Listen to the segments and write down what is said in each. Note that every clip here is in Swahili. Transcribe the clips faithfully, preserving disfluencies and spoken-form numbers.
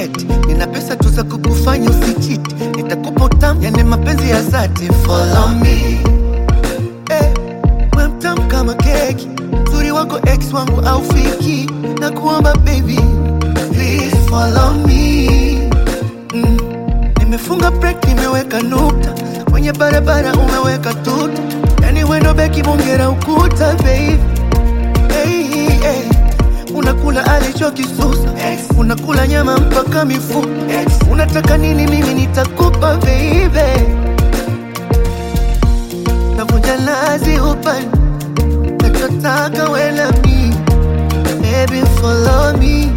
eti nina pesa tu za kukufanya usichiti, nitakupa utamu yani mapenzi ya dhati. Follow me, eh, wewe mtamu kama keki, uzuri wako ex wangu au fiki, na kuomba baby please follow me. mm. Nimefunga break, nimeweka nukta kwenye barabara, umeweka tuta, yani wendo beki bongera ukuta baby. Hey, hey. Unakula alichokisusa, unakula nyama mpaka mifupa, unataka nini mimi nitakupa baby. Navunja lazi upani, nachotaka wela mi, baby follow me.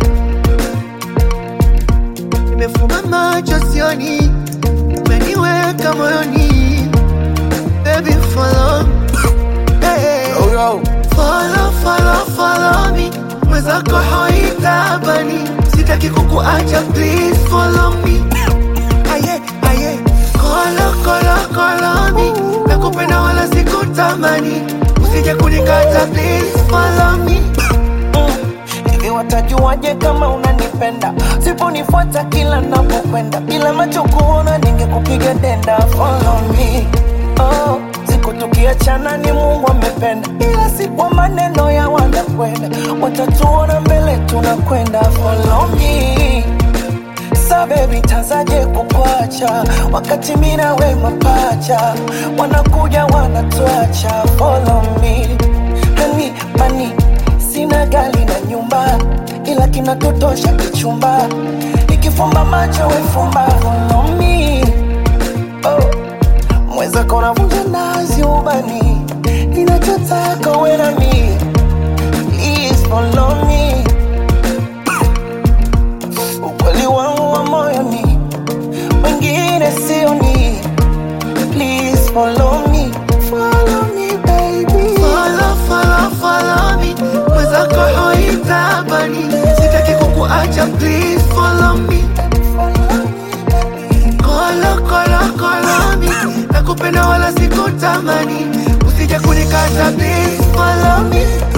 Nimefunga macho sioni, umeniweka moyoni, baby follow me. Hey. Yo, yo. Follow, follow, follow me, mwezako haitabani, sitaki kukuacha please follow me. Aye, aye, kolo, kolo, kolo me, nakupenda wala sikutamani, usije kunikata please follow me. Hivi watajuaje kama unanipenda? Siponifuata kila napokwenda, bila macho kuona ningekupiga denda. Follow me, oh, siku tukiachana ni Mungu amependa, ila si kwa maneno ya wanakwenda, watatuona mbele tunakwenda. Follow me, sa baby tazaje kukwacha, wakati mimi na wewe mapacha, wanakuja wanatuacha. Follow me, honey, money, sina gari na nyumba, ila kinatutosha kichumba, nikifumba macho wefumba. Follow me, oh, mweza kona vunja nazi ubani, ninachotaka uwe na mi, please follow me. Ukweli wangu wa moyoni, wengine sioni, please follow me. Follow me baby, Follow, follow, follow me, mwezako haitabani, sitaki kukuacha please follow me. Kolo, kolo, kolo me, nakupenda wala sikutamani, usije kunikata please follow me.